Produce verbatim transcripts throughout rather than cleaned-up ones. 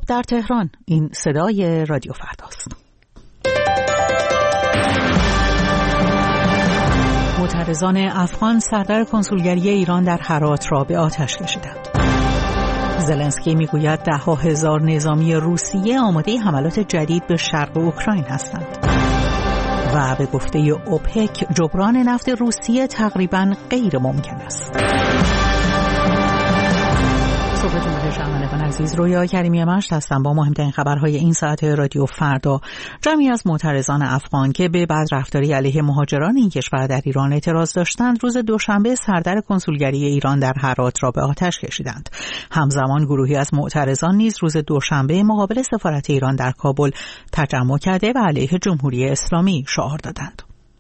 در تهران. این صدای رادیو فرداست. معترضان افغان سردر کنسولگری ایران در هرات را به آتش کشیدند. زلنسکی میگوید ده ها هزار نظامی روسیه آماده حملات جدید به شرق اوکراین هستند. و به گفته اوپک جبران نفت روسیه تقریباً غیر ممکن است. صبحتون بخیر شنوندگان عزیز، رویا کریمی مشت هستم با مهمترین خبرهای این ساعت رادیو فردا. جمعی از معترضان افغان که به بدرفتاری علیه مهاجران این کشور در ایران اعتراض داشتند، روز دوشنبه سردر کنسولگری ایران در هرات را به آتش کشیدند. همزمان گروهی از معترضان نیز روز دوشنبه مقابل سفارت ایران در کابل تجمع کرده و علیه جمهوری اسلامی شعار دادند.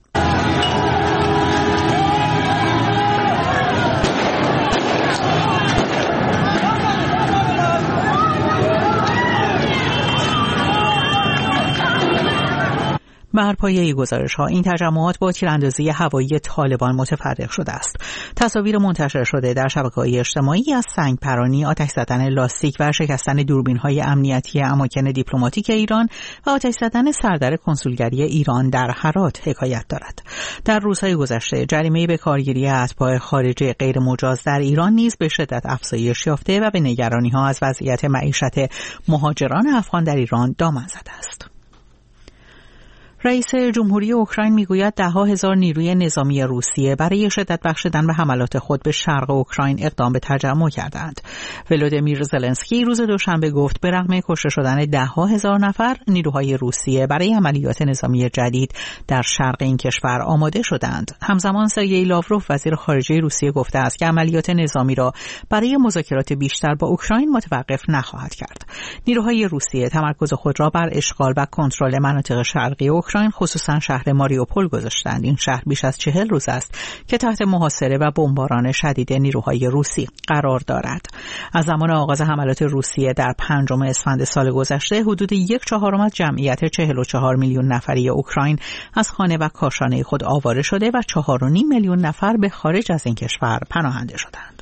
بر پایه گزارش‌ها این تجمعات با تیراندازی هوایی طالبان متفرق شده است. تصاویر منتشر شده در شبکه‌های اجتماعی از سنگپرانی، آتش زدن لاستیک و شکستن دوربین‌های امنیتی اماکن دیپلماتیک ایران و آتش زدن سردر کنسولگری ایران در هرات حکایت دارد. در روزهای گذشته جریمه به کارگیری اتباع خارجی غیر مجاز در ایران نیز به شدت افزایش یافته و به نگرانی‌ها از وضعیت معیشت مهاجران افغان در ایران دامن زده است. رئیس جمهوری اوکراین میگوید ده ها هزار نیروی نظامی روسیه برای شدت بخشیدن به حملات خود به شرق اوکراین اقدام به تجمع کردند. ولودیمیر زلنسکی روز دوشنبه گفت به رغم کشته شدن ده ها هزار نفر، نیروهای روسیه برای عملیات نظامی جدید در شرق این کشور آماده شدند. همزمان سرگئی لاوروف وزیر خارجه روسیه گفته است که عملیات نظامی را برای مذاکرات بیشتر با اوکراین متوقف نخواهد کرد. نیروهای روسیه تمرکز خود را بر اشغال و کنترل مناطق شرقی اوکراین خصوصا شهر ماریوپول گذاشتند. این شهر بیش از چهل روز است که تحت محاصره و بمباران شدید نیروهای روسی قرار دارد. از زمان آغاز حملات روسیه در پنجم اسفند سال گذشته حدود یک چهارم از جمعیت چهل و چهار میلیون نفری اوکراین از خانه و کاشانه خود آواره شده و چهار و نیم میلیون نفر به خارج از این کشور پناهنده شدند.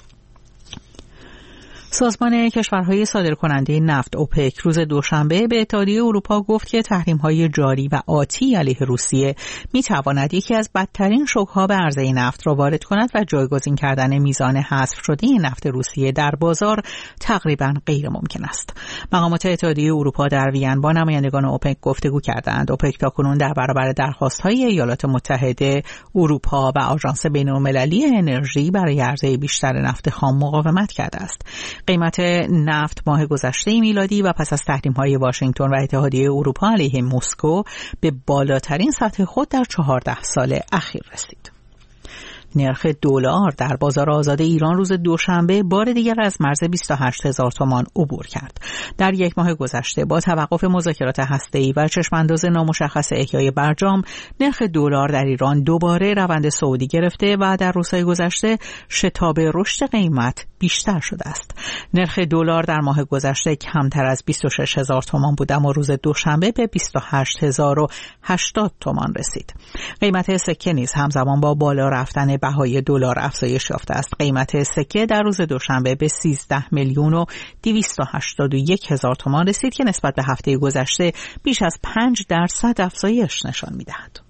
سازمان کشورهای صادرکننده نفت اوپک روز دوشنبه به اتحادیه اروپا گفت که تحریم‌های جاری و آتی علیه روسیه می‌تواند یکی از بدترین شوک‌ها به عرضه نفت را وارد کند و جایگزین کردن میزان حذف شده نفت روسیه در بازار تقریباً غیر ممکن است. مقامات اتحادیه اروپا در وین با نمایندگان اوپک گفتگو کردند. اوپک تاکنون در برابر درخواست‌های ایالات متحده، اروپا و آژانس بین‌المللی انرژی برای عرضه بیشتر نفت خام مقاومت کرده است. قیمت نفت ماه گذشته میلادی و پس از تحریم‌های واشنگتن و اتحادیه اروپا علیه مسکو به بالاترین سطح خود در چهارده سال اخیر رسید. نرخ دلار در بازار آزاد ایران روز دوشنبه بار دیگر از مرز بیست و هشت هزار تومان عبور کرد. در یک ماه گذشته با توقف مذاکرات هسته‌ای و چشمانداز نامشخص احیای برجام، نرخ دلار در ایران دوباره روند صعودی گرفته و در روزهای گذشته شتاب رشد قیمت بیشتر شده است. نرخ دلار در ماه گذشته کمتر از بیست و شش هزار تومان بود اما روز دوشنبه به بیست و هشت هزار و هشتاد تومان رسید. قیمت سکه نیز همزمان با بالا رفتن بهای دلار افزایش یافته است. قیمت سکه در روز دوشنبه به سیزده میلیون و دویست و هشتاد و یک هزار تومان رسید که نسبت به هفته گذشته بیش از پنج درصد افزایش نشان می‌دهد.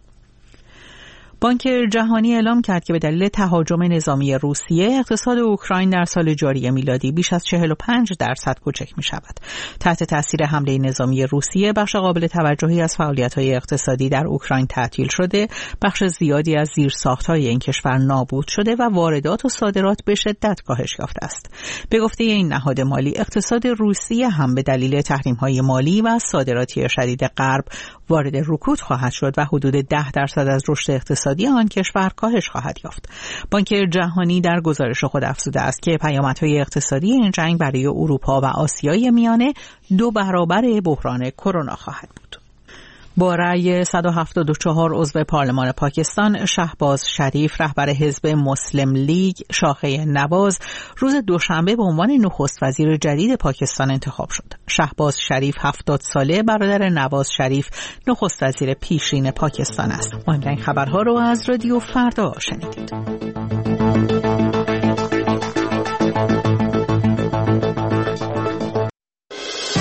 بانک جهانی اعلام کرد که به دلیل تهاجم نظامی روسیه اقتصاد اوکراین در سال جاری میلادی بیش از چهل و پنج درصد کوچک می شود. تحت تاثیر حمله نظامی روسیه بخش قابل توجهی از فعالیت‌های اقتصادی در اوکراین تعطیل شده، بخش زیادی از زیرساخت‌های این کشور نابود شده و واردات و صادرات به شدت کاهش یافته است. به گفته این نهاد مالی، اقتصاد روسیه هم به دلیل تحریم‌های مالی و صادراتی شدید غرب وارد رکود خواهد شد و حدود ده درصد از رشد اقتصادی آن کشور کاهش خواهد یافت. بانک جهانی در گزارش خود افزوده است که پیامدهای اقتصادی این جنگ برای اروپا و آسیای میانه دو برابر بحران کرونا خواهد بود. با رأی صد و هفتاد و چهار عضو پارلمان پاکستان، شهباز شریف رهبر حزب مسلم لیگ شاخه نواز روز دوشنبه به عنوان نخست وزیر جدید پاکستان انتخاب شد. شهباز شریف هفتاد ساله برادر نواز شریف نخست وزیر پیشین پاکستان است. مهمترین خبرها رو از رادیو فردا شنیدید.